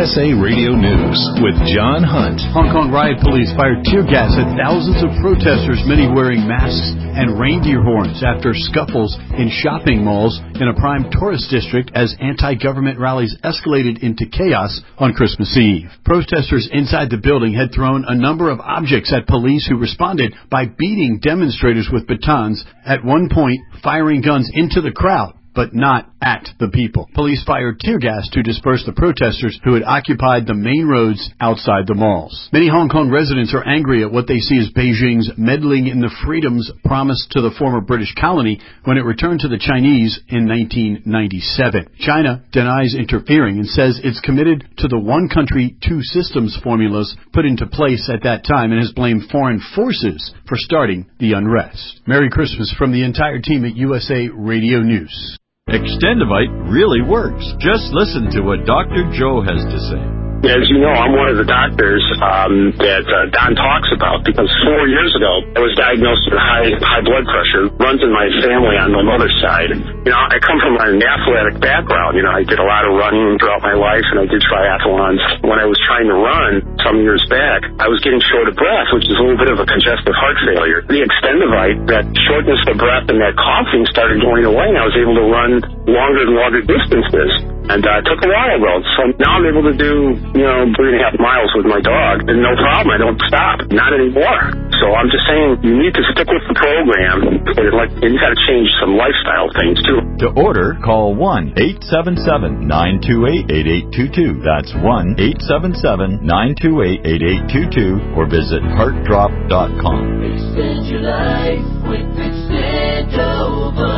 USA Radio News with John Hunt. Hong Kong riot police fired tear gas at thousands of protesters, many wearing masks and reindeer horns after scuffles in shopping malls in a prime tourist district as anti-government rallies escalated into chaos on Christmas Eve. Protesters inside the building had thrown a number of objects at police, who responded by beating demonstrators with batons, at one point firing guns into the crowd, but not at the people. Police fired tear gas to disperse the protesters who had occupied the main roads outside the malls. Many Hong Kong residents are angry at what they see as Beijing's meddling in the freedoms promised to the former British colony when it returned to the Chinese in 1997. China denies interfering and says it's committed to the one country, two systems formulas put into place at that time, and has blamed foreign forces for starting the unrest. Merry Christmas from the entire team at USA Radio News. Extendivite really works. Just listen to what Dr. Joe has to say. As you know, I'm one of the doctors that Don talks about, because 4 years ago I was diagnosed with high blood pressure. Runs in my family on my mother's side. You know, I come from an athletic background. You know, I did a lot of running throughout my life, and I did triathlons. When I was trying to run some years back, I was getting short of breath, which is a little bit of a congestive heart failure. The Extendivite, that shortness of breath and that coughing started going away, and I was able to run longer and longer distances. And it took a while, though. So now I'm able to do, 3.5 miles with my dog. And no problem. I don't stop. Not anymore. So I'm just saying, you need to stick with the program. And you got to change some lifestyle things, too. To order, call 1-877-928-8822. That's 1-877-928-8822. Or visit heartdrop.com. Extend your life with Extendovite.